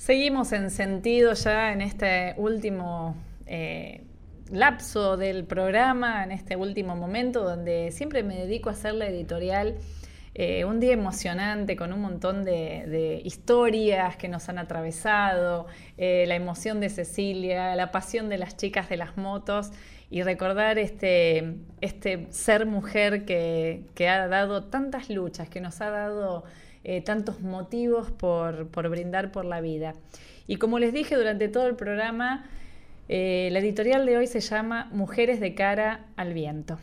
Seguimos en sentido ya en este último lapso del programa, en este último momento donde siempre me dedico a hacer la editorial. Un día emocionante con un montón de historias que nos han atravesado, la emoción de Cecilia, la pasión de las chicas de las motos y recordar este ser mujer que ha dado tantas luchas, que nos ha dado tantos motivos por brindar por la vida. Y como les dije durante todo el programa, la editorial de hoy se llama Mujeres de cara al viento.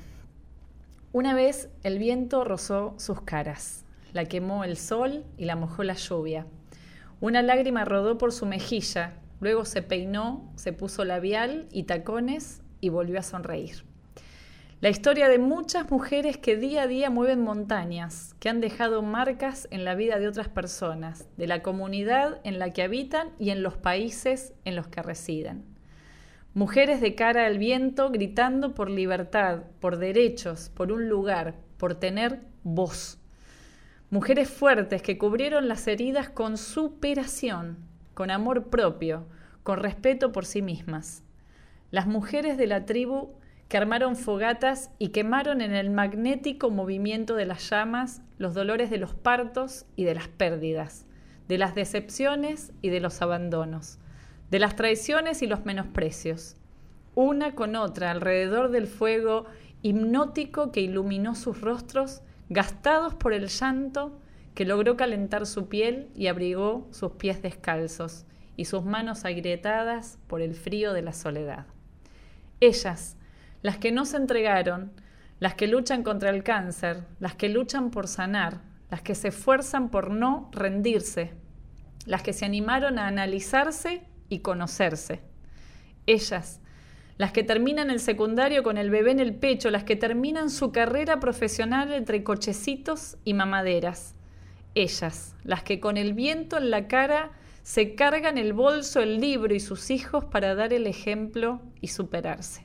Una vez el viento rozó sus caras, la quemó el sol y la mojó la lluvia. Una lágrima rodó por su mejilla, luego se peinó, se puso labial y tacones y volvió a sonreír. La historia de muchas mujeres que día a día mueven montañas, que han dejado marcas en la vida de otras personas, de la comunidad en la que habitan y en los países en los que residen. Mujeres de cara al viento gritando por libertad, por derechos, por un lugar, por tener voz. Mujeres fuertes que cubrieron las heridas con superación, con amor propio, con respeto por sí mismas. Las mujeres de la tribu que armaron fogatas y quemaron en el magnético movimiento de las llamas los dolores de los partos y de las pérdidas, de las decepciones y de los abandonos, de las traiciones y los menosprecios, una con otra alrededor del fuego hipnótico que iluminó sus rostros, gastados por el llanto que logró calentar su piel y abrigó sus pies descalzos y sus manos agrietadas por el frío de la soledad. Ellas, las que no se entregaron, las que luchan contra el cáncer, las que luchan por sanar, las que se esfuerzan por no rendirse, las que se animaron a analizarse y conocerse. Ellas, las que terminan el secundario con el bebé en el pecho, las que terminan su carrera profesional entre cochecitos y mamaderas. Ellas, las que con el viento en la cara se cargan el bolso, el libro y sus hijos para dar el ejemplo y superarse.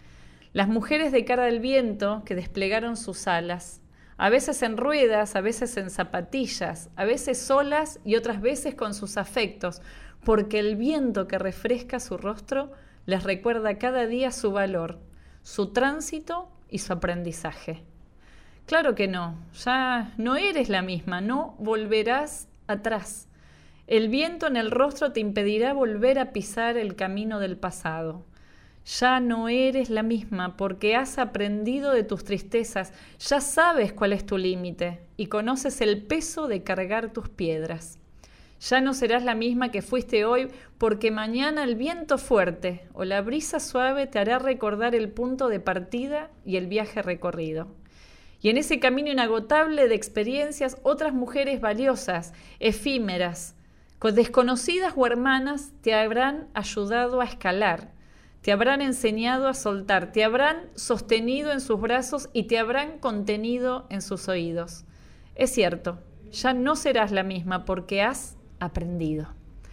Las mujeres de cara al viento que desplegaron sus alas, a veces en ruedas, a veces en zapatillas, a veces solas y otras veces con sus afectos, porque el viento que refresca su rostro les recuerda cada día su valor, su tránsito y su aprendizaje. Claro que no, ya no eres la misma, no volverás atrás. El viento en el rostro te impedirá volver a pisar el camino del pasado. Ya no eres la misma porque has aprendido de tus tristezas, ya sabes cuál es tu límite y conoces el peso de cargar tus piedras. Ya no serás la misma que fuiste hoy porque mañana el viento fuerte o la brisa suave te hará recordar el punto de partida y el viaje recorrido. Y en ese camino inagotable de experiencias, otras mujeres valiosas, efímeras, desconocidas o hermanas, te habrán ayudado a escalar. Te habrán enseñado a soltar, te habrán sostenido en sus brazos y te habrán contenido en sus oídos. Es cierto, ya no serás la misma porque has aprendido.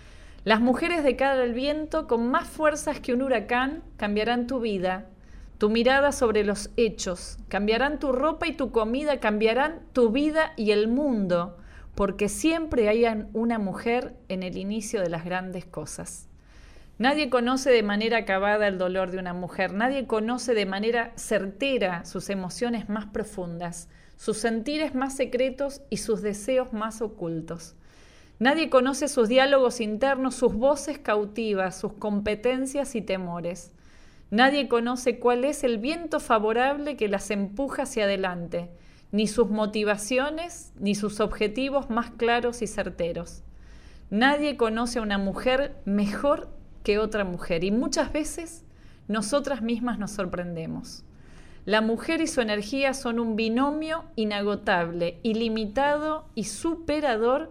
Las mujeres de cara al viento, con más fuerzas que un huracán, cambiarán tu vida, tu mirada sobre los hechos, cambiarán tu ropa y tu comida, cambiarán tu vida y el mundo, porque siempre hay una mujer en el inicio de las grandes cosas. Nadie conoce de manera acabada el dolor de una mujer, nadie conoce de manera certera sus emociones más profundas, sus sentires más secretos y sus deseos más ocultos. Nadie conoce sus diálogos internos, sus voces cautivas, sus competencias y temores. Nadie conoce cuál es el viento favorable que las empuja hacia adelante, ni sus motivaciones, ni sus objetivos más claros y certeros. Nadie conoce a una mujer mejor que otra mujer y muchas veces nosotras mismas nos sorprendemos. La mujer y su energía son un binomio inagotable, ilimitado y superador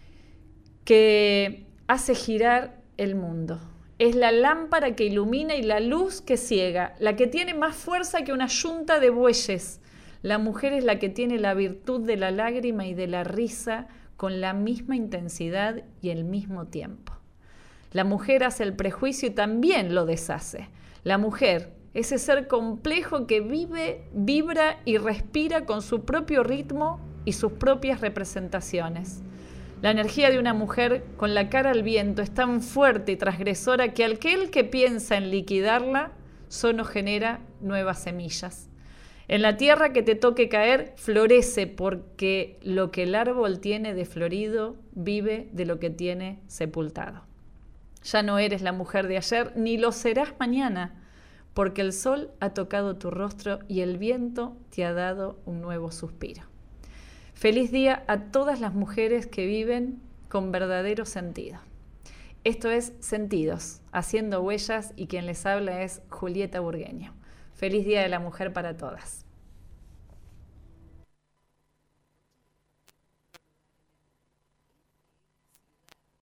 que hace girar el mundo. Es la lámpara que ilumina y la luz que ciega, la que tiene más fuerza que una yunta de bueyes. La mujer es la que tiene la virtud de la lágrima y de la risa con la misma intensidad y el mismo tiempo. La mujer hace el prejuicio y también lo deshace. La mujer, ese ser complejo que vive, vibra y respira con su propio ritmo y sus propias representaciones. La energía de una mujer con la cara al viento es tan fuerte y transgresora que aquel que piensa en liquidarla solo genera nuevas semillas. En la tierra que te toque caer, florece, porque lo que el árbol tiene de florido vive de lo que tiene sepultado. Ya no eres la mujer de ayer, ni lo serás mañana, porque el sol ha tocado tu rostro y el viento te ha dado un nuevo suspiro. Feliz día a todas las mujeres que viven con verdadero sentido. Esto es Sentidos, Haciendo Huellas, y quien les habla es Julieta Burgueño. Feliz Día de la Mujer para todas.